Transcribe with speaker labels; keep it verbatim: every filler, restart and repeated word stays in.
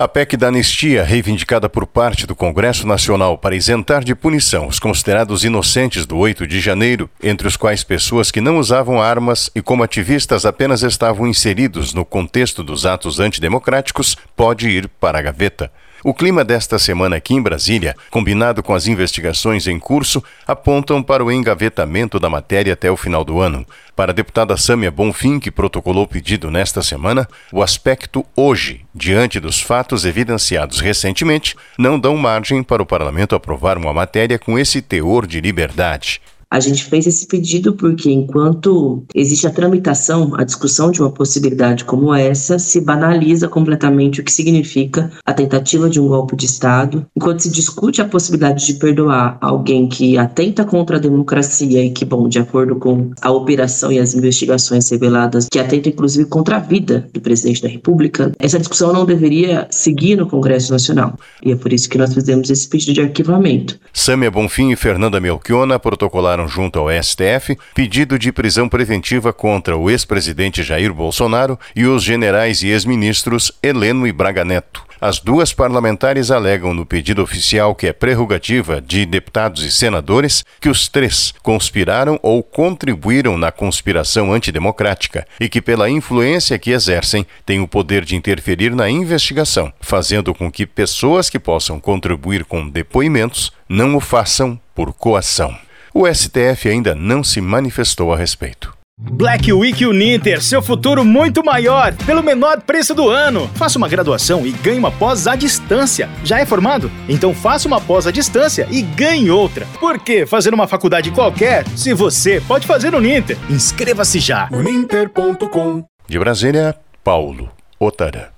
Speaker 1: A P E C da anistia, reivindicada por parte do Congresso Nacional para isentar de punição os considerados inocentes do oito de janeiro, entre os quais pessoas que não usavam armas e como ativistas apenas estavam inseridos no contexto dos atos antidemocráticos, pode ir para a gaveta. O clima desta semana aqui em Brasília, combinado com as investigações em curso, apontam para o engavetamento da matéria até o final do ano. Para a deputada Sâmia Bonfim, que protocolou o pedido nesta semana, o aspecto hoje, diante dos fatos evidenciados recentemente, não dão margem para o parlamento aprovar uma matéria com esse teor de liberdade.
Speaker 2: A gente fez esse pedido porque, enquanto existe a tramitação, a discussão de uma possibilidade como essa, se banaliza completamente o que significa a tentativa de um golpe de Estado. Enquanto se discute a possibilidade de perdoar alguém que atenta contra a democracia e que, bom, de acordo com a operação e as investigações reveladas, que atenta inclusive contra a vida do presidente da República, essa discussão não deveria seguir no Congresso Nacional. E é por isso que nós fizemos esse pedido de arquivamento.
Speaker 1: Sâmia Bonfim e Fernanda Melchiona protocolaram junto ao S T F pedido de prisão preventiva contra o ex-presidente Jair Bolsonaro e os generais e ex-ministros Heleno e Braga Neto. As duas parlamentares alegam no pedido oficial, que é prerrogativa de deputados e senadores, que os três conspiraram ou contribuíram na conspiração antidemocrática e que, pela influência que exercem, têm o poder de interferir na investigação, fazendo com que pessoas que possam contribuir com depoimentos não o façam por coação. O S T F ainda não se manifestou a respeito.
Speaker 3: Black Week Uninter, seu futuro muito maior, pelo menor preço do ano. Faça uma graduação e ganhe uma pós à distância. Já é formado? Então faça uma pós à distância e ganhe outra. Por que fazer uma faculdade qualquer se você pode fazer no Uninter? Inscreva-se já.
Speaker 1: uninter ponto com. De Brasília, Paulo Otara.